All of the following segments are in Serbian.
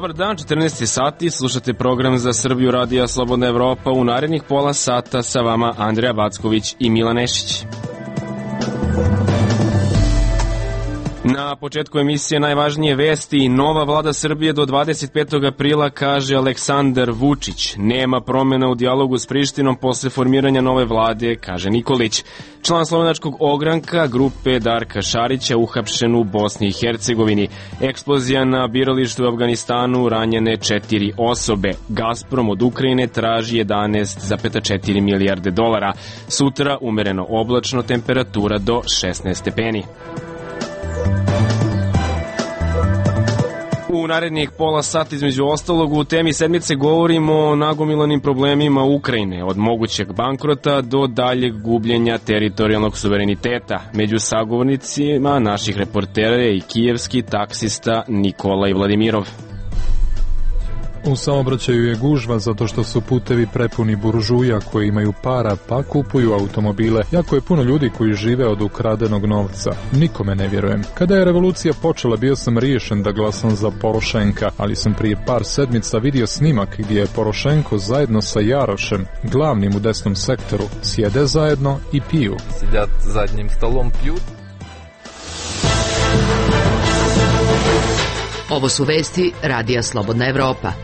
Dobar dan, 14 sati, slušate program za Srbiju Radija Slobodna Evropa. U narednih pola sata sa vama Andreja Backović i Milan Nešić. Na početku emisije najvažnije vesti. Nova vlada Srbije do 25. aprila, kaže Aleksandar Vučić. Nema promjena u dijalogu s Prištinom posle formiranja nove vlade, kaže Nikolić. Član slovenačkog ogranka grupe Darka Šarića uhapšen u Bosni i Hercegovini. Eksplozija na biralištu u Afganistanu, ranjene 4 osobe. Gazprom od Ukrajine traži 11,4 milijarde dolara. Sutra umereno oblačno, temperatura do 16 stepeni. U narednih pola sata između ostalog u temi sedmice govorimo o nagomilanim problemima Ukrajine, od mogućeg bankrota do daljeg gubljenja teritorijalnog suvereniteta. Među sagovornicima naših reportera je i kijevski taksista Nikolaj Vladimirov. U saobraćaju je gužva zato što su putevi prepuni buržuja koji imaju para pa kupuju automobile. Jako je puno ljudi koji žive od ukradenog novca. Nikome ne vjerujem. Kada je revolucija počela bio sam riješen da glasam za Porošenka, ali sam prije par sedmica vidio snimak gdje je Porošenko zajedno sa Jarošem, glavnim u desnom sektoru, sjede zajedno i piju. Sjedят zadnjim stolom, piju. Ovo su vesti Radija Slobodna Evropa.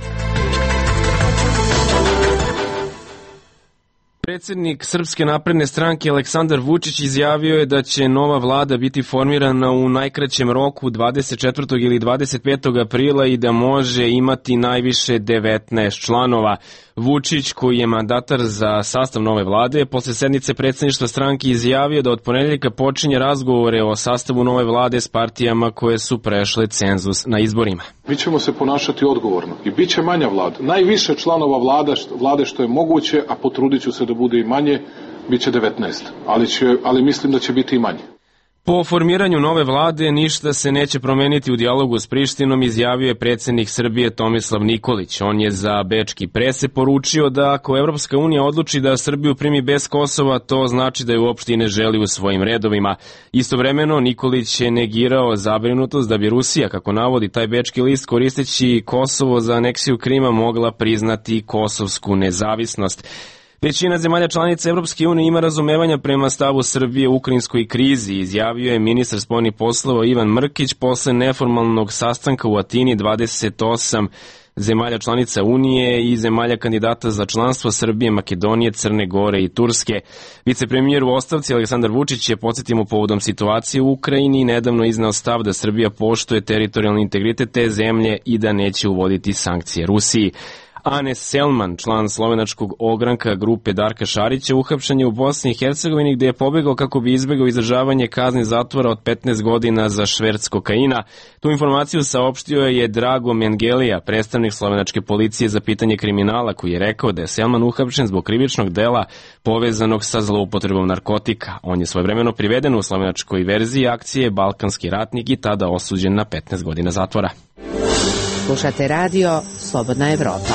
Predsjednik Srpske napredne stranke Aleksandar Vučić izjavio je da će nova vlada biti formirana u najkraćem roku 24. ili 25. aprila i da može imati najviše 19 članova. Vučić, koji je mandatar za sastav nove vlade, posle sednice predsjedništva stranke izjavio da od ponedjeljka počinje razgovore o sastavu nove vlade s partijama koje su prešle cenzus na izborima. Mi ćemo se ponašati odgovorno i bit će manja vlada. Najviše članova vlade što je moguće, a potrudit ću se da bude i manje, bit će 19, ali mislim da će biti i manje. Po formiranju nove vlade ništa se neće promeniti u dijalogu s Prištinom, izjavio je predsjednik Srbije Tomislav Nikolić. On je za bečki prese poručio da ako Evropska unija odluči da Srbiju primi bez Kosova, to znači da je uopšte i ne želi u svojim redovima. Istovremeno Nikolić je negirao zabrinutost da bi Rusija, kako navodi taj bečki list, koristeći Kosovo za aneksiju Krima, mogla priznati kosovsku nezavisnost. Većina zemalja članica Evropske unije ima razumevanja prema stavu Srbije u ukrajinskoj krizi, izjavio je ministar spoljnih poslova Ivan Mrkić posle neformalnog sastanka u Atini 28 zemalja članica Unije i zemalja kandidata za članstvo Srbije, Makedonije, Crne Gore i Turske. Vicepremijer u ostavci Aleksandar Vučić je, podsjetimo, povodom situacije u Ukrajini nedavno izneo stav da Srbija poštuje teritorijalni integritet te zemlje i da neće uvoditi sankcije Rusiji. Anes Selman, član slovenačkog ogranka grupe Darka Šarića, uhapšen je u Bosni i Hercegovini gdje je pobegao kako bi izbegao izdržavanje kazne zatvora od 15 godina za šverc kokaina. Tu informaciju saopštio je Drago Mengelija, predstavnik slovenačke policije za pitanje kriminala, koji je rekao da je Selman uhapšen zbog krivičnog dela povezanog sa zloupotrebom narkotika. On je svojevremeno priveden u slovenačkoj verziji akcije Balkanski ratnik i tada osuđen na 15 godina zatvora. Slušate radio Slobodna Evropa.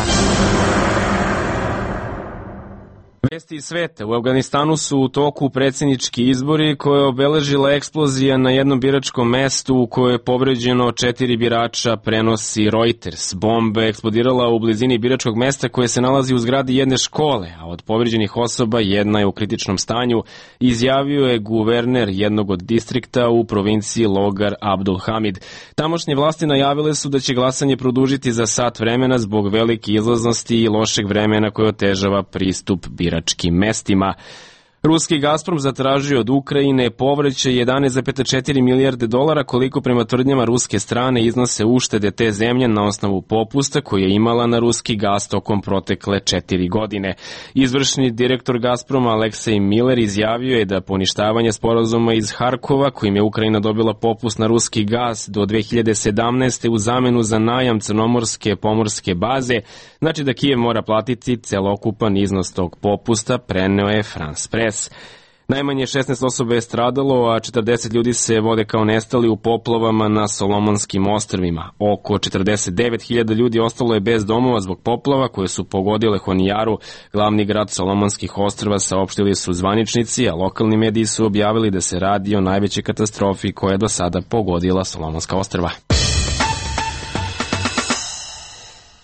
Vesti iz sveta. U Afganistanu su u toku predsjednički izbori koje je obeležila eksplozija na jednom biračkom mestu u kojoj je povređeno 4 birača, prenosi Reuters. Bomba je eksplodirala u blizini biračkog mesta koje se nalazi u zgradi jedne škole, a od povređenih osoba jedna je u kritičnom stanju, izjavio je guverner jednog od distrikta u provinciji Logar Abdul Hamid. Tamošnje vlasti najavile su da će glasanje produžiti za sat vremena zbog velike izlaznosti i lošeg vremena koje otežava pristup biračkim mestima. Ruski Gazprom zatražio od Ukrajine povraćaj 11,4 milijarde dolara, koliko prema tvrdnjama ruske strane iznose uštede te zemlje na osnovu popusta koje je imala na ruski gaz tokom protekle 4 godine. Izvršni direktor Gazproma Aleksej Miller izjavio je da poništavanje sporazuma iz Harkova, kojim je Ukrajina dobila popust na ruski gaz do 2017. u zamenu za najam crnomorske pomorske baze, znači da Kijev mora platiti celokupan iznos tog popusta, preneo je France Press. Najmanje 16 osoba je stradalo, a 40 ljudi se vode kao nestali u poplavama na Solomonskim ostrvima. Oko 49.000 ljudi ostalo je bez domova zbog poplava koje su pogodile Honijaru, glavni grad Solomonskih ostrva, saopštili su zvaničnici, a lokalni mediji su objavili da se radi o najvećoj katastrofi koja je do sada pogodila Solomonska ostrva.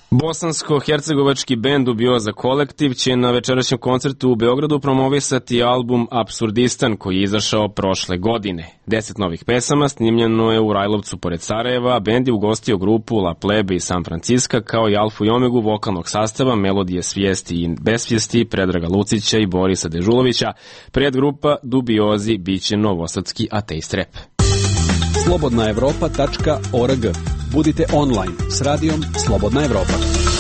Bosansko-hercegovački bend Dubioza Kolektiv će na večerašnjem koncertu u Beogradu promovisati album Apsurdistan koji je izašao prošle godine. 10 novih pesama snimljeno je u Rajlovcu pored Sarajeva, bend je ugostio grupu La Plebe iz San Franciska kao i alfu i omegu vokalnog sastava, melodije svijesti i besvijesti Predraga Lucića i Borisa Dežulovića. Predgrupa Dubiozi biće novosadski ateist rap. Slobodnaevropa.org. Budite online s radijom Slobodna Evropa.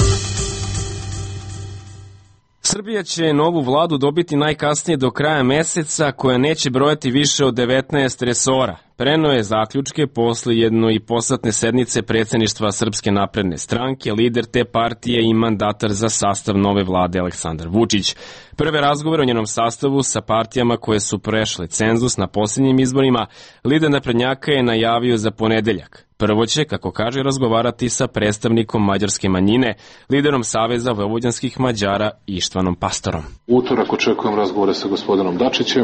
Srbija će novu vladu dobiti najkasnije do kraja meseca, koja neće brojati više od 19 resora. Preneo je zaključke posle jednoiposatne sednice predsjedništva Srpske napredne stranke, lider te partije i mandatar za sastav nove vlade Aleksandar Vučić. Prve razgovore o njenom sastavu sa partijama koje su prešle cenzus na posljednjim izborima, lider naprednjaka je najavio za ponedeljak. Prvo će, kako kaže, razgovarati sa predstavnikom mađarske manjine, liderom Saveza vojvođanskih Mađara Ištvanom Pastorom. Utorak očekujem razgovore sa gospodinom Dačićem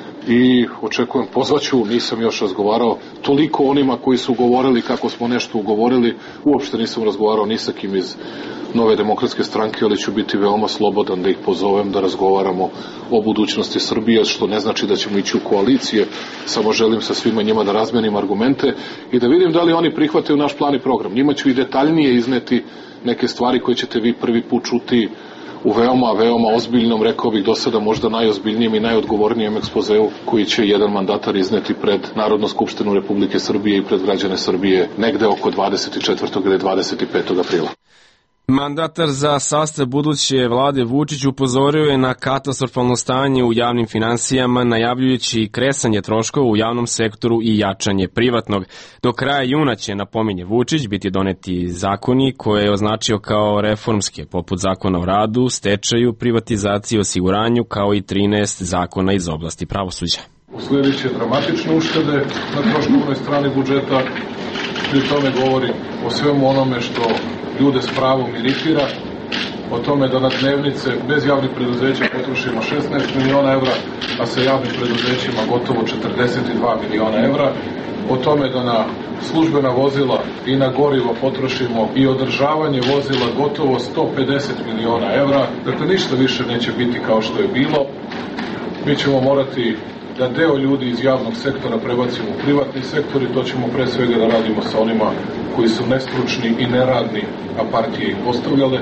i očekujem, pozvaću, nisam još razgovarao toliko onima koji su govorili kako smo nešto ugovorili, uopšte nisam razgovarao ni sa kim iz Nove demokratske stranke, ali ću biti veoma slobodan da ih pozovem da razgovaramo o budućnosti Srbije, što ne znači da ćemo ići u koalicije, samo želim sa svima njima da razmenim argumente i da vidim da li oni prihvataju naš plan i program. Njima ću i detaljnije izneti neke stvari koje ćete vi prvi put čuti u veoma ozbiljnom, rekao bih do sada možda najozbiljnijem i najodgovornijem ekspozeu koji će jedan mandatar izneti pred Narodnu skupštinu Republike Srbije i pred građane Srbije negde oko 24. ili 25. aprila. Mandatar za sastav buduće vlade Vučić upozorio je na katastrofalno stanje u javnim finansijama, najavljujući kresanje troškova u javnom sektoru i jačanje privatnog. Do kraja juna će, napominje Vučić, biti doneti zakoni koje je označio kao reformske, poput zakona o radu, stečaju, privatizaciji, osiguranju, kao i 13 zakona iz oblasti pravosuđa. Sljedeće dramatične uštede na troškovnoj strani budžeta, pri tome govori o svemu onome što ljude s pravom iritira, o tome da na dnevnice bez javnih preduzeća potrošimo 16 miliona evra, a sa javnim preduzećima gotovo 42 miliona evra, o tome da na službena vozila i na gorivo potrošimo i održavanje vozila gotovo 150 miliona evra. Dakle, ništa više neće biti kao što je bilo. Mi ćemo morati da deo ljudi iz javnog sektora prebacimo u privatni sektor i to ćemo pre svega da radimo sa onima koji su nestručni i neradni, a partije ih postavljale.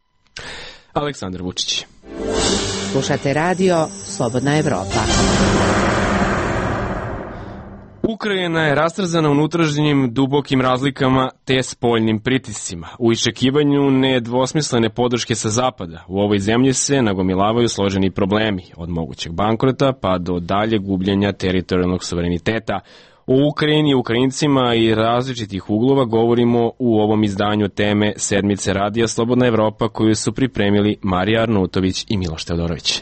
Aleksandar Vučić. Slušate radio Slobodna Evropa. Ukrajina je rastrzana unutrašnjim dubokim razlikama te spoljnim pritiscima. U iščekivanju nedvosmislene podrške sa zapada u ovoj zemlji se nagomilavaju složeni problemi, od mogućeg bankrota pa do dalje gubljenja teritorijalnog suvereniteta. O Ukrajini i Ukrajincima i različitih uglova govorimo u ovom izdanju teme sedmice Radija Slobodna Evropa koju su pripremili Marija Arnutović i Miloš Teodorović.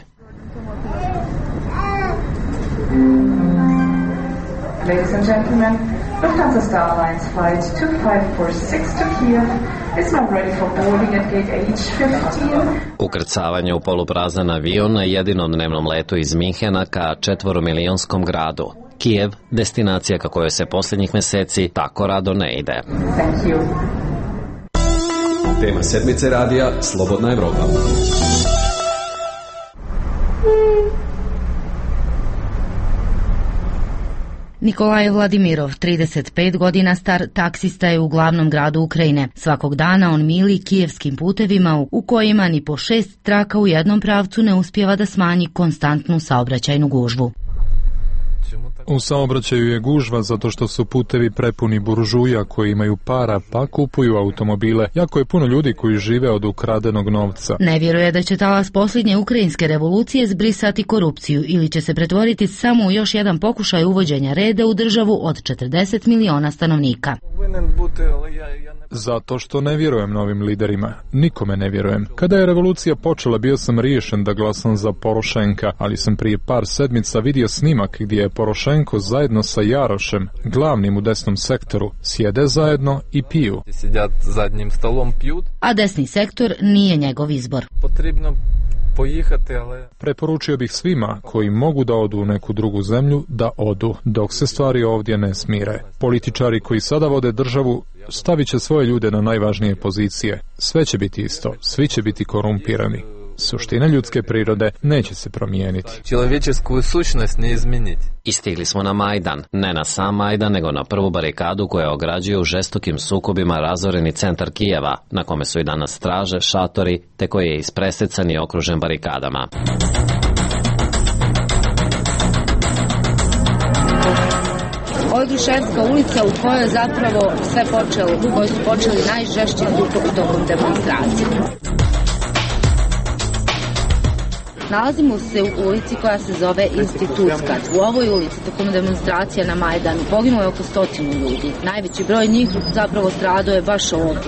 Ladies and gentlemen, Lufthansa Star Alliance flight 2546 to Kiev is now ready for boarding at gate H15. Ukrcavanje u poluprazan avion na jedinom dnevnom letu iz Minhena ka 4-milionskom gradu. Kijev, destinacija ka kojoj se posljednjih meseci tako rado ne ide. Thank you. Tema sedmice radija Slobodna Evropa. Nikolaj Vladimirov, 35 godina star, taksista je u glavnom gradu Ukrajine. Svakog dana on mili kijevskim putevima u kojima ni po 6 traka u jednom pravcu ne uspijeva da smanji konstantnu saobraćajnu gužvu. U saobraćaju je gužva zato što su putevi prepuni buržuja koji imaju para pa kupuju automobile. Jako je puno ljudi koji žive od ukradenog novca. Ne vjeruje da će talas posljednje ukrajinske revolucije zbrisati korupciju ili će se pretvoriti samo u još jedan pokušaj uvođenja reda u državu od 40 miliona stanovnika. Zato što ne vjerujem novim liderima. Nikome ne vjerujem. Kada je revolucija počela, bio sam riješen da glasam za Porošenka, ali sam prije par sedmica vidio snimak gdje je Porošenko zajedno sa Jarošem, glavnim u desnom sektoru, sjede zajedno i piju. Sjedят zadnjim stolom, piju. A desni sektor nije njegov izbor. Potrebno поїхати, але... Preporučio bih svima koji mogu da odu u neku drugu zemlju da odu, dok se stvari ovdje ne smire. Političari koji sada vode državu stavit će svoje ljude na najvažnije pozicije. Sve će biti isto, svi će biti korumpirani. Suština ljudske prirode neće se promijeniti. Человеческую сущность не изменить. I stigli smo na Majdan, ne na sam Majdan, nego na prvu barikadu koja ograđuje u žestokim sukobima razoreni centar Kijeva, na kome su i danas straže, šatori, te koji je ispresecan i okružen barikadama. Ovo je Gruševska ulica u kojoj je zapravo sve počelo, u kojoj su počeli najžešći sukobi tokom demonstracije. Nalazimo se u ulici koja se zove Institutska. U ovoj ulici tokom demonstracija na Majdanu poginulo je oko 100 ljudi. Najveći broj njih zapravo stradao je baš ovdje.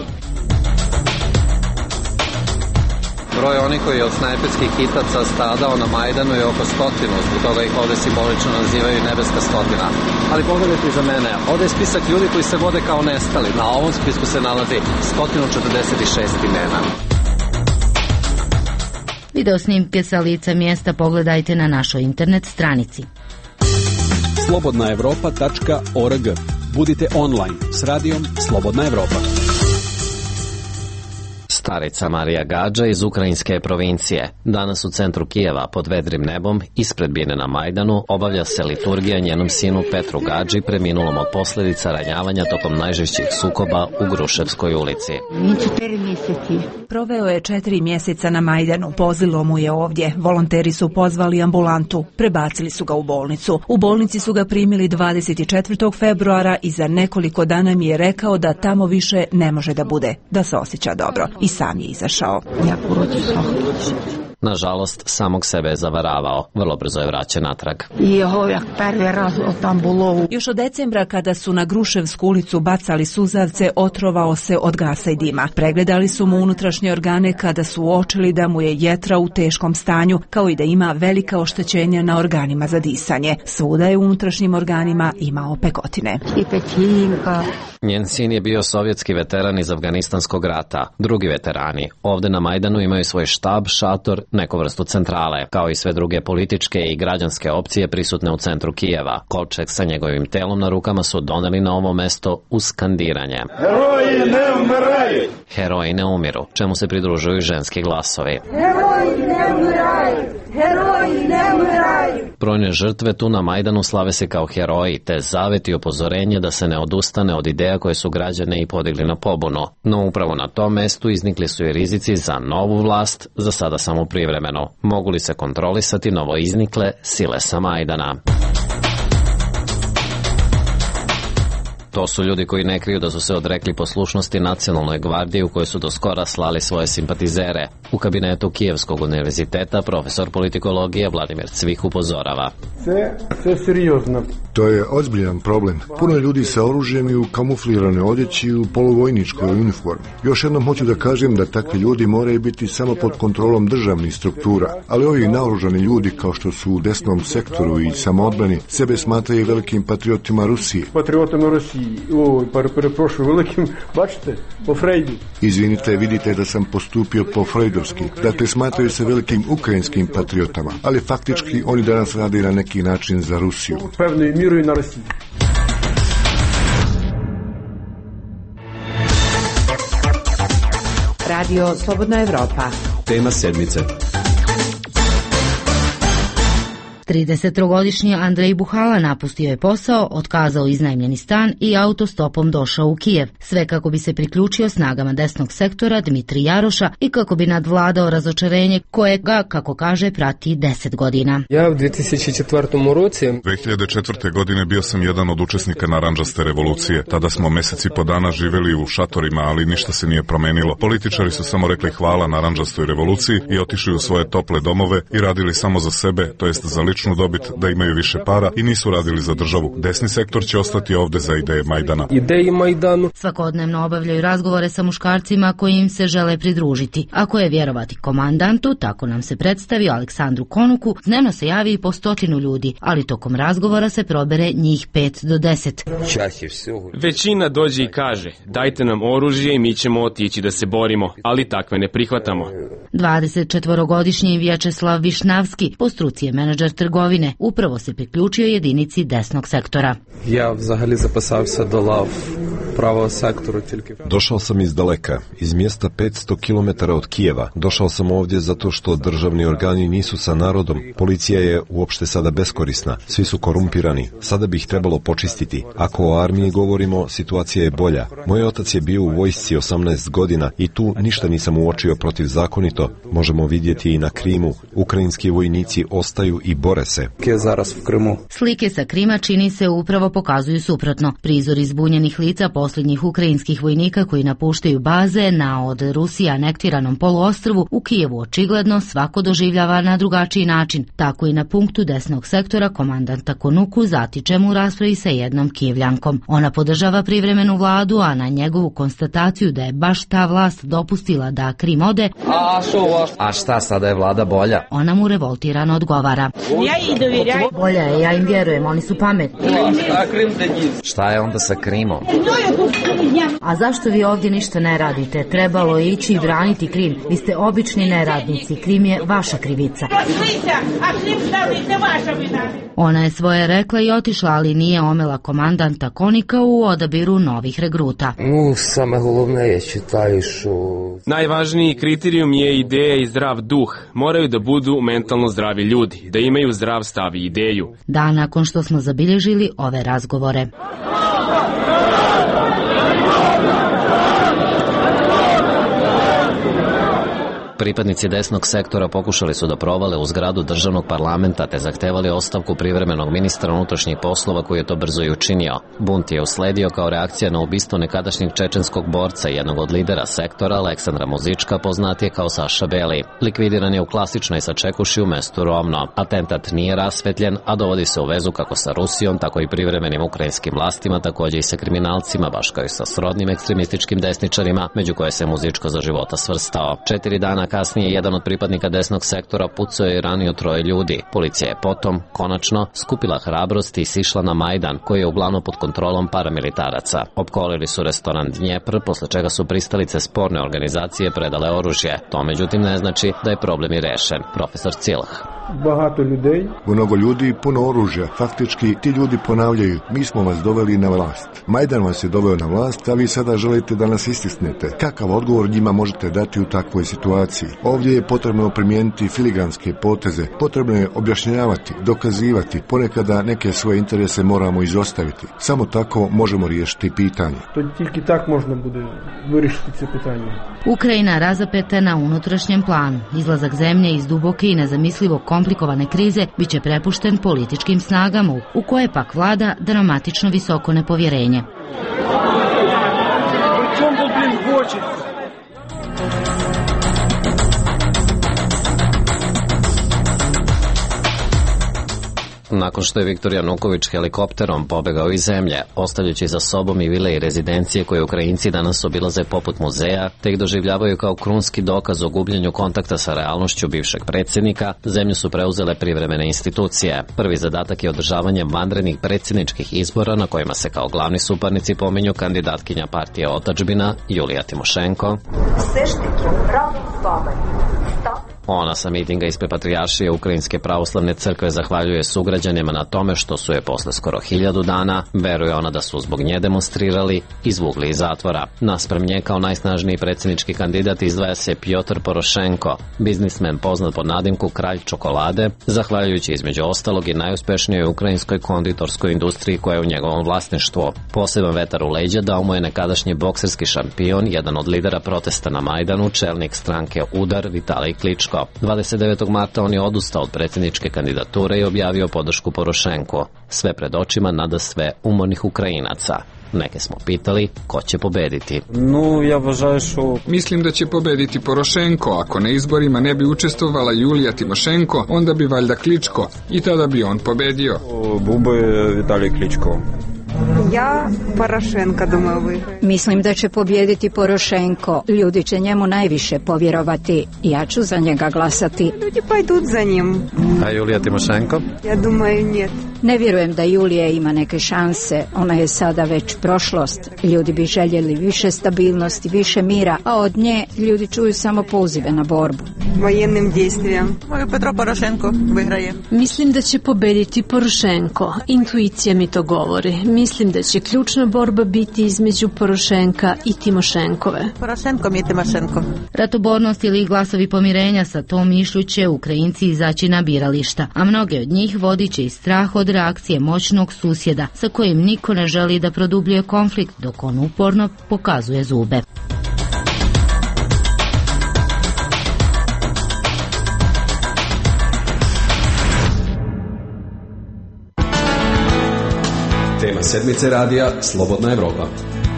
Broj onih koji je od snajperskih hitaca stradao na Majdanu je oko 100, zbog toga ih ovde simbolično nazivaju nebeska 100. Ali pogledajte iza mene, ovde je spisak ljudi koji se vode kao nestali. Na ovom spisku se nalazi 146 imena. Video snimke sa lica mjesta pogledajte na našoj internet stranici. slobodnaevropa.org. Budite online s radijom Slobodna Evropa. Starica Marija Gadža iz ukrajinske provincije. Danas u centru Kijeva pod vedrim nebom, ispred bine na Majdanu, obavlja se liturgija njenom sinu Petru Gadži, preminulom od posljedica ranjavanja tokom najžešćih sukoba u Gruševskoj ulici. Proveo je 4 mjeseca na Majdanu, pozilo mu je ovdje. Volonteri su pozvali ambulantu, prebacili su ga u bolnicu. U bolnici su ga primili 24. februara i za nekoliko dana mi je rekao da tamo više ne može da bude, da se osjeća dobro. I sam je izašao. Nažalost, samog sebe je zavaravao. Vrlo brzo je vraćen natrag. Još od decembra, kada su na Gruševsku ulicu bacali suzavce, otrovao se od gasa i dima. Pregledali su mu unutrašnje organe kada su uočili da mu je jetra u teškom stanju, kao i da ima velika oštećenja na organima za disanje. Svuda je u unutrašnjim organima imao pekotine. Njen sin je bio sovjetski veteran iz Afganistanskog rata. Drugi veterani ovde na Majdanu imaju svoj štab, šator, neku vrstu centrale, kao i sve druge političke i građanske opcije prisutne u centru Kijeva. Kovčeg sa njegovim telom na rukama su doneli na ovo mesto uz skandiranje. Heroji ne umiraju! Heroji ne umiru, čemu se pridružuju ženski glasovi. Heroji ne umiraju! Heroji ne umiraju! Brojne žrtve tu na Majdanu slave se kao heroji, te zavet i upozorenje da se ne odustane od ideja koje su građane i podigli na pobunu. No upravo na tom mestu iznikli su i rizici za novu vlast, za sada samo privremeno. Mogu li se kontrolisati novo iznikle sile sa Majdana? To su ljudi koji ne kriju da su se odrekli poslušnosti Nacionalnoj gvardiji u kojoj su do skora slali svoje simpatizere. U kabinetu Kijevskog univerziteta profesor politikologije Vladimir Cvih upozorava. To je ozbiljan problem. Puno ljudi sa oružjem i u kamufliranoj odjeći i u poluvojničkoj uniformi. Još jednom hoću da kažem da takvi ljudi moraju biti samo pod kontrolom državnih struktura, ali ovi naoružani ljudi kao što su u desnom sektoru i samoodbrani sebe smatraju velikim patriotima Rusije. Izvinite, vidite da sam postupio po freudovski. Dakle, smatraju se velikim ukrajinskim patriotama, ali faktički oni danas rade na neki način za Rusiju. Radio Slobodna Evropa. Tema sedmice. 33-godišnji Andrej Buhala napustio je posao, otkazao iznajmljeni stan i autostopom došao u Kijev, sve kako bi se priključio snagama desnog sektora Dmitri Jaroša i kako bi nadvladao razočarenje koje ga, kako kaže, prati 10 godina. Ja u 2004. godine bio sam jedan od učesnika narandžaste revolucije. Tada smo meseci po dana živeli u šatorima, ali ništa se nije promenilo. Političari su samo rekli hvala narandžastoj revoluciji i otišli u svoje tople domove i radili samo za sebe, to jest za ličnu ličnu dobit, da imaju više para i nisu radili za državu. Desni sektor će ostati ovde za ideje Majdana. Svakodnevno obavljaju razgovore sa muškarcima koji im se žele pridružiti. Ako je vjerovati komandantu, tako nam se predstavio Aleksandru Konuku, dnevno se javi i po 100 ljudi, ali tokom razgovora se probere njih 5 do 10. Većina dođe i kaže, dajte nam oružje i mi ćemo otići da se borimo, ali takve ne prihvatamo. 24-godišnji Vječeslav Višnavski, po struci je menadžer trgovine, upravo se priključio jedinici desnog sektora. Ja взагалі записався до лав правого сектору тільки. Došao sam iz daleka, iz mjesta 500 km od Kijeva. Došao sam ovdje zato što državni organi nisu sa narodom. Policija je uopšte sada beskorisna. Svi su korumpirani. Sada bi ih trebalo počistiti. Ako o armiji govorimo, situacija je bolja. Moj otac je bio u vojsci 18 godina i tu ništa nisam uočio protivzakonito. Možemo vidjeti i na Krimu. Ukrajinski vojnici ostaju i bore se. Slike sa Krima čini se upravo pokazuju suprotno. Prizor izbunjenih lica posljednjih ukrajinskih vojnika koji napuštaju baze na od Rusije anektiranom poluostrvu u Kijevu očigledno svako doživljava na drugačiji način. Tako i na punktu desnog sektora komandanta Konuku zatičemo u raspravi sa jednom Kijevljankom. Ona podržava privremenu vladu, a na njegovu konstataciju da je baš ta vlast dopustila da Krim ode, A šta, sada je vlada bolja? Ona mu revoltirano odgovara. Bolja je, ja im vjerujem, oni su pametni. Šta je onda sa Krimom? A zašto vi ovdje ništa ne radite? Trebalo je ići i braniti Krim. Vi ste obični neradnici. Krim je vaša krivica. Ona je svoje rekla i otišla, ali nije omela komandanta Konika u odabiru novih regruta. Najvažniji kriterijum je ideja i zdrav duh. Moraju da budu mentalno zdravi ljudi, da imaju zdrav stav i ideju. Dan nakon što smo zabilježili ove razgovore. Pripadnici desnog sektora pokušali su da provale u zgradu državnog parlamenta te zahtevali ostavku privremenog ministra unutrašnjih poslova koji je to brzo i učinio. Bunt je usledio kao reakcija na ubistvo nekadašnjeg čečenskog borca i jednog od lidera sektora, Aleksandra Muzička, poznatije kao Saša Beli. Likvidiran je u klasičnoj sačekuši u mestu Rovno. Atentat nije rasvetljen, a dovodi se u vezu kako sa Rusijom, tako i privremenim ukrajinskim vlastima, također i sa kriminalcima, baš kao i sa srodnim ekstremističkim desničarima, među koje se Muzičko za života svrstao. 4 dana kasnije jedan od pripadnika desnog sektora pucao je i ranio 3 ljudi. Policija je potom, konačno, skupila hrabrost i sišla na Majdan, koji je uglavnom pod kontrolom paramilitaraca. Opkolili su restoran Dnjepr, posle čega su pristalice sporne organizacije predale oružje. To međutim ne znači da je problem i rešen. Profesor Cilh. Mnogo ljudi, puno oružja. Faktički, ti ljudi ponavljaju, mi smo vas doveli na vlast. Majdan vas je doveo na vlast, a vi sada želite da nas istisnete. Kakav odgovor njima možete dati u takvoj situaciji? Ovdje je potrebno primijeniti filigranske poteze, potrebno je objašnjavati, dokazivati, ponekada neke svoje interese moramo izostaviti. Samo tako možemo riješiti pitanje. To tільки так можна буде вирішити це питання. Ukrajina razapeta na unutrašnjem planu. Izlazak zemlje iz duboke i nezamislivo komplikovane krize biće prepušten političkim snagama u koje pak vlada dramatično visoko nepovjerenje. Nakon što je Viktor Januković helikopterom pobegao iz zemlje, ostavljajući za sobom i vile i rezidencije koje Ukrajinci danas obilaze poput muzeja, te ih doživljavaju kao krunski dokaz o gubljenju kontakta sa realnošću bivšeg predsjednika, zemlju su preuzele privremene institucije. Prvi zadatak je održavanje vanrednih predsjedničkih izbora na kojima se kao glavni suparnici pominju kandidatkinja partije Otadžbina Julija Timošenko. Ona sa mitinga ispred Patrijaršije Ukrajinske pravoslavne crkve zahvaljuje sugrađanima na tome što su je posle skoro 1000 dana, veruje ona da su zbog nje demonstrirali, izvukli iz zatvora. Naspram nje kao najsnažniji predsjednički kandidat izdvaja se Pjotr Porošenko, biznismen poznat pod nadimku Kralj čokolade, zahvaljujući između ostalog i najuspješnijoj ukrajinskoj konditorskoj industriji koja je u njegovom vlasništvu. Poseban vetar u leđa dao mu je nekadašnji bokserski šampion, jedan od lidera protesta na Majdanu, čelnik stranke Udar Vitalij Kličko. 29. marta on je odustao od predsjedničke kandidature i objavio podršku Porošenku. Sve pred očima nadasve umornih Ukrajinaca. Neke smo pitali ko će pobediti. Mislim da će pobediti Porošenko. Ako na izborima ne bi učestvovala Julija Timošenko, onda bi valjda Kličko i tada bi on pobedio. Ja Porošenka думаю. Mislim da će pobijediti Porošenko. Ljudi će njemu najviše povjerovati. Ja ću za njega glasati. Ljudi pойдут za njim. A Julija Timošenko? Ja думаю нет. Ne vjerujem da Julija ima neke šanse. Ona je sada već prošlost. Ljudi bi željeli više stabilnosti, više mira, a od nje ljudi čuju samo pozive na borbu. Vojennim dejstvijem. Petro Porošenko vyhraje. Mislim da će pobediti Porošenko. Intuicija mi to govori. Mislim da će ključna borba biti između Porošenka i Timošenkove. Porošenko mi je Timošenko. Ratobornost ili glasovi pomirenja, sa tom mišlju će Ukrajinci izaći na birališta, a mnoge od njih vodit će i strah od reakcije moćnog susjeda sa kojim niko ne želi da produbljuje konflikt, dok on uporno pokazuje zube. Tema sedmice radija Slobodna Evropa.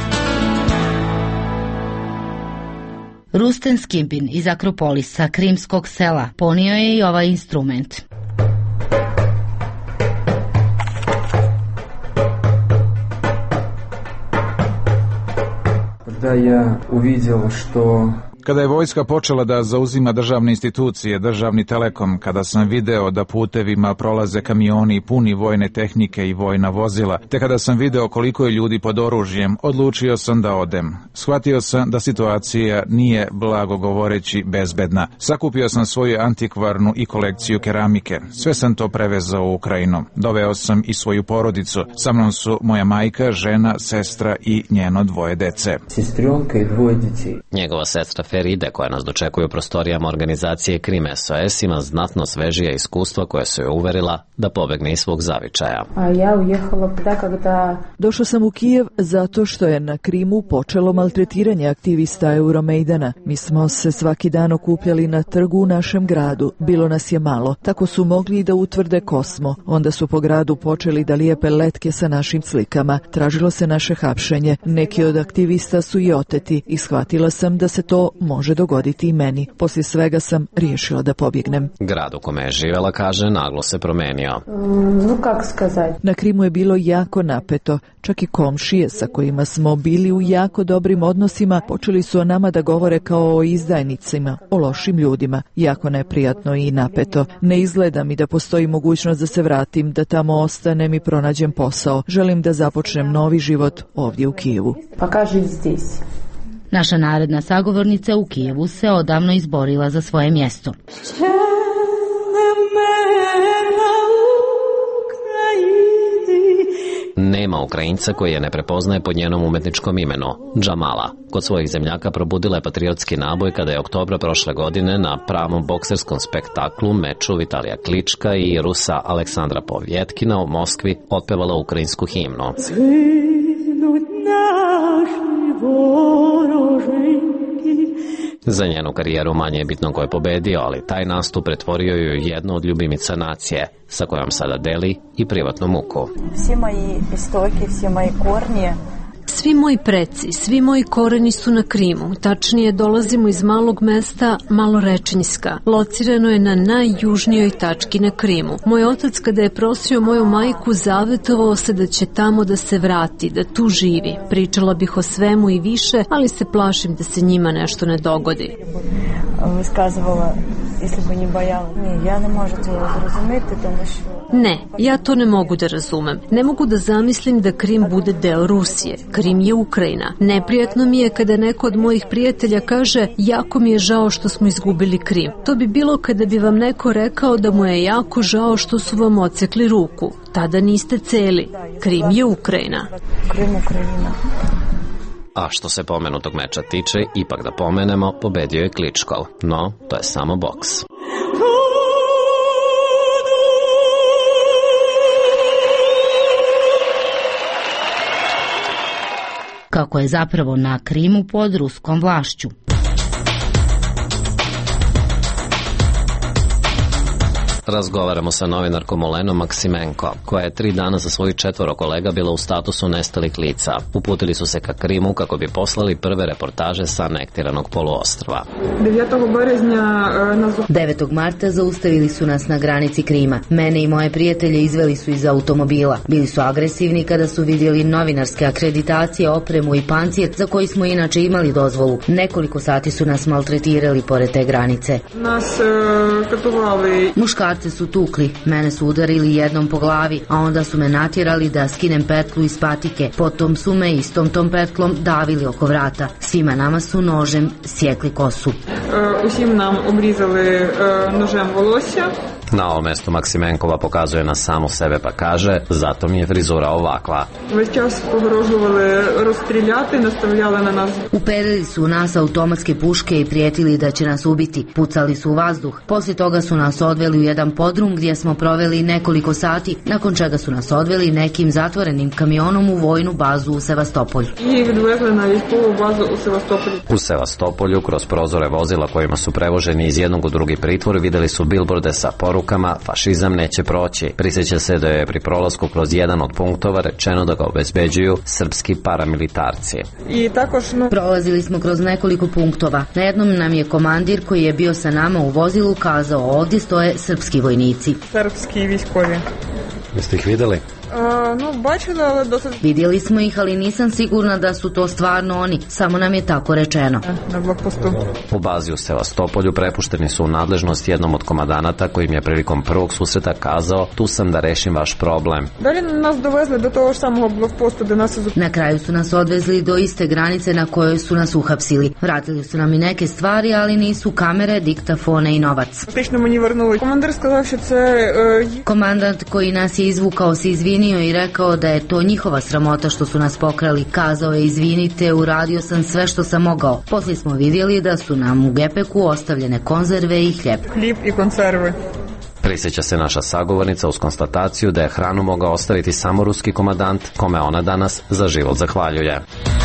Rusten Skimpin iz Akropolisa, krimskog sela, ponio je i ovaj instrument. Когда я увидел, что Kada je vojska počela da zauzima državne institucije, državni telekom, kada sam video da putevima prolaze kamioni puni vojne tehnike i vojna vozila, te kada sam video koliko je ljudi pod oružjem, odlučio sam da odem. Shvatio sam da situacija nije, blago govoreći, bezbedna. Sakupio sam svoju antikvarnu i kolekciju keramike. Sve sam to prevezao u Ukrajinu. Doveo sam i svoju porodicu. Sa mnom su moja majka, žena, sestra i njeno 2 dece. Sestronka i 2 djeci. Njegova sestra Feride, koja nas dočekuje u prostorijama organizacije Krim SOS, ima znatno svežija iskustva koja su je uverila da pobegne iz svog zavičaja. Došla sam u Kijev zato što je na Krimu počelo maltretiranje aktivista Euromejdana. Mi smo se svaki dan okupljali na trgu u našem gradu. Bilo nas je malo. Tako su mogli da utvrde ko smo. Onda su po gradu počeli da lijepe letke sa našim slikama. Tražilo se naše hapšenje. Neki od aktivista su i oteti i shvatila sam da se to može dogoditi i meni. Poslije svega sam riješila da pobjegnem. Grad u kome je živjela, kaže, naglo se promenio. Na Krimu je bilo jako napeto. Čak i komšije sa kojima smo bili u jako dobrim odnosima počeli su o nama da govore kao o izdajnicima, o lošim ljudima. Jako neprijatno i napeto. Ne izgleda mi da postoji mogućnost da se vratim, da tamo ostanem i pronađem posao. Želim da započnem novi život ovdje u Kijevu. Naša naredna sagovornica u Kijevu se odavno izborila za svoje mjesto. Nema Ukrajinca koji je ne prepoznaje po njenom umetničkom imenu, Džamala. Kod svojih zemljaka probudila je patriotski naboj kada je oktobra prošle godine na pravom bokserskom spektaklu, meču Vitalija Klička i Rusa Aleksandra Povjetkina u Moskvi otpevala ukrajinsku himnu. Za njenu karijeru manje je bitno ko je pobedio, ali taj nastup pretvorio ju jednu od ljubimica nacije, sa kojom sada deli i privatnu muku. Svi moji istoki, svi moji kornje. Svi moji preci, svi moji koreni su na Krimu. Tačnije, dolazimo iz malog mesta Malorečinjska. Locirano je na najjužnijoj tački na Krimu. Moj otac, kada je prosio moju majku, zavetovao se da će tamo da se vrati, da tu živi. Pričala bih o svemu i više, ali se plašim da se njima nešto ne dogodi. Iskazovala, если бы не боялась. Ja ne možu to razumjeti, тому što... Ne, ja to ne mogu da razumem. Ne mogu da zamislim da Krim bude deo Rusije. Krim je Ukrajina. Neprijatno mi je kada neko od mojih prijatelja kaže jako mi je žao što smo izgubili Krim. To bi bilo kada bi vam neko rekao da mu je jako žao što su vam odsekli ruku. Tada niste celi. Krim je Ukrajina. Krim Ukrajina. A što se pomenutog meča tiče, ipak da pomenemo, pobedio je Kličkov. No, to je samo boks. Kako je zapravo na Krimu pod ruskom vlašću. Razgovaramo sa novinarkom Olenom Maksimenko, koja je 3 dana za svojih 4 kolega bila u statusu nestalih lica. Uputili su se ka Krimu kako bi poslali prve reportaže sa anektiranog poluostrva. 9. marta zaustavili su nas na granici Krima. Mene i moje prijatelje izveli su iz automobila. Bili su agresivni kada su vidjeli novinarske akreditacije, opremu i pancir za koji smo inače imali dozvolu. Nekoliko sati su nas maltretirali pored te granice. Muškarce su tukli, mene su udarili jednom po glavi, a onda su me natjerali da skinem petlu iz patike. Potom su me istom tom petlom davili oko vrata. Svima nama su nožem sjekli kosu. Усім нам обрізали ножем волосся. Na ovom mestu Maksimenkova pokazuje na samu sebe pa kaže, zato mi je frizura ovakva. Весь час погрожували розстріляти, наставляли на нас. Uperili su u nas automatske puške i prijetili da će nas ubiti. Pucali su u vazduh. Poslije toga su nas odveli u jedan podrum gdje smo proveli nekoliko sati, nakon čega su nas odveli nekim zatvorenim kamionom u vojnu bazu u Sevastopolju. I відвезли на військову базу у Севастополі. U Sevastopolju, kroz prozore vozila kojima su prevoženi iz jednog u drugi pritvor, vidjeli su bilborde sa porukama fašizam neće proći. Prisjeća se da je pri prolasku kroz jedan od punktova rečeno da ga obezbeđuju srpski paramilitarci. Prolazili smo kroz nekoliko punktova. Na jednom nam je komandir koji je bio sa nama u vozilu kazao, ovdje stoje srpski vojnici. Srpski vojskovi. Jeste ih vidjeli? Vidjeli smo ih, ali nisam sigurna da su to stvarno oni, samo nam je tako rečeno. U bazi u Sevastopolju prepušteni su u nadležnost jednom od komandanata kojim je prilikom prvog susreta kazao, tu sam da rešim vaš problem. Na kraju su nas odvezli do iste granice na kojoj su nas uhapsili. Vratili su nam i neke stvari, ali nisu kamere, diktafone i novac. Komandant koji nas je izvukao se izvinio i rekao da je to njihova sramota što su nas pokrali. Kazao je, izvinite, uradio sam sve što sam mogao. Poslije smo vidjeli da su nam u gepeku ostavljene konzerve i hljeb. Hljeb i konzerve. Prisjeća se naša sagovornica uz konstataciju da je hranu mogao ostaviti samo ruski komandant, kome ona danas za život zahvaljuje.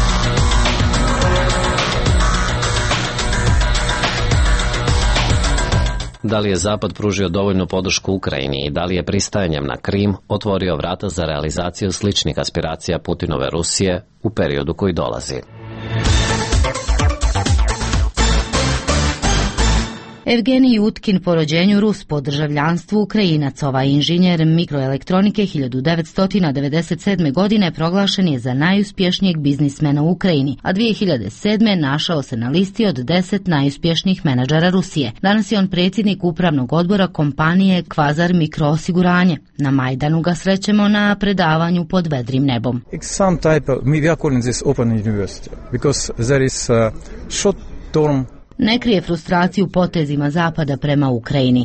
Da li je Zapad pružio dovoljnu podršku Ukrajini i da li je pristajanjem na Krim otvorio vrata za realizaciju sličnih aspiracija Putinove Rusije u periodu koji dolazi? Evgenij Utkin, po rođenju Rus, po državljanstvu Ukrajinac. Ovaj inženjer mikroelektronike 1997. godine proglašen je za najuspješnijeg biznismena u Ukrajini, a 2007. našao se na listi od 10 najuspješnijih menadžera Rusije. Danas je on predsjednik upravnog odbora kompanije Kvazar Mikroosiguranje. Na Majdanu ga srećemo na predavanju pod vedrim nebom. Ne krije frustraciju potezima Zapada prema Ukrajini.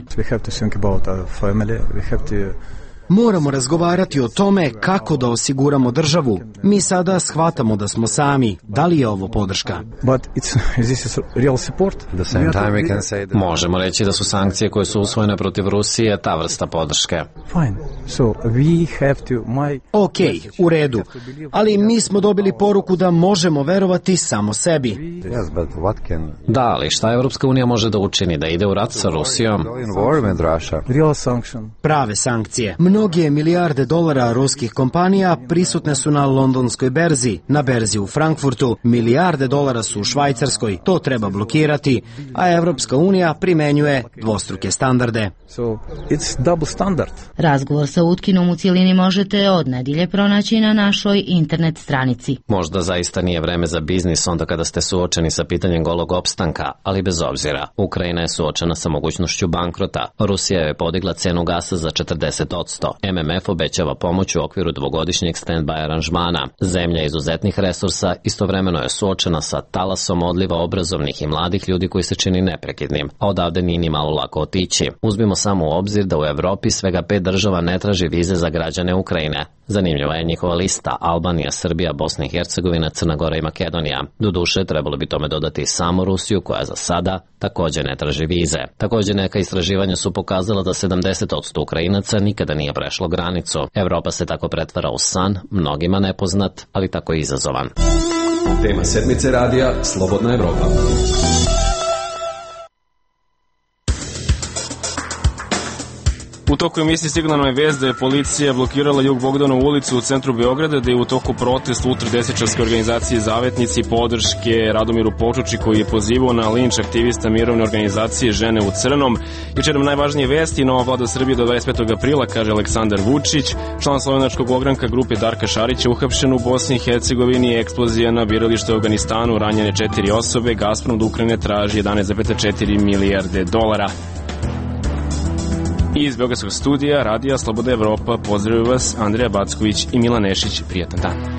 Moramo razgovarati o tome kako da osiguramo državu. Mi sada shvatamo da smo sami. Da li je ovo podrška? Možemo reći da su sankcije koje su usvojene protiv Rusije ta vrsta podrške. Ok, u redu. Ali mi smo dobili poruku da možemo verovati samo sebi. Da, ali šta Evropska unija može da učini? Da ide u rat sa Rusijom? Prave sankcije. Mnoge milijarde dolara ruskih kompanija prisutne su na londonskoj berzi, na berzi u Frankfurtu, milijarde dolara su u Švajcarskoj, to treba blokirati, a Evropska unija primenjuje dvostruke standarde. Razgovor sa Utkinom u cijelini možete od nedjelje pronaći na našoj internet stranici. Možda zaista nije vreme za biznis onda kada ste suočeni sa pitanjem golog opstanka, ali bez obzira, Ukrajina je suočena sa mogućnošću bankrota. Rusija je podigla cenu gasa za 40%. MMF obećava pomoć u okviru dvogodišnjeg stand-by aranžmana. Zemlja izuzetnih resursa istovremeno je suočena sa talasom odliva obrazovnih i mladih ljudi koji se čini neprekidnim, a odavde nije ni malo lako otići. Uzmimo samo u obzir da u Evropi svega 5 država ne traži vize za građane Ukrajine. Zanimljiva je njihova lista: Albanija, Srbija, Bosna i Hercegovina, Crna Gora i Makedonija. Doduše, trebalo bi tome dodati samo Rusiju, koja za sada također ne traži vize. Također neka istraživanja su pokazala da 70% Ukrajinaca nikada nije prešlo granicu. Evropa se tako pretvara u san, mnogima nepoznat, ali tako i izazovan. Tema sedmice radija Slobodna Evropa. U toku emisije stigla nam je vest da je policija blokirala Jug Bogdanovu ulicu u centru Beograda, da je u toku protest ultradesničarske organizacije Zavetnici podrške Radomiru Počuči, koji je pozivao na linč aktivista mirovne organizacije Žene u crnom. Jučer nam najvažnije vesti: nova vlada Srbije do 25. aprila, kaže Aleksandar Vučić. Član slovenačkog ogranka grupe Darka Šarića uhapšen u Bosni i Hercegovini, eksplozija na biralište u Afganistanu, ranjene 4 osobe, Gazprom od Ukrajine traži 11,4 milijarde dolara. Iz Beogradskog studija Radija Sloboda Evropa pozdravljaju vas Andreja Backović i Milan Nešić. Prijatan dan.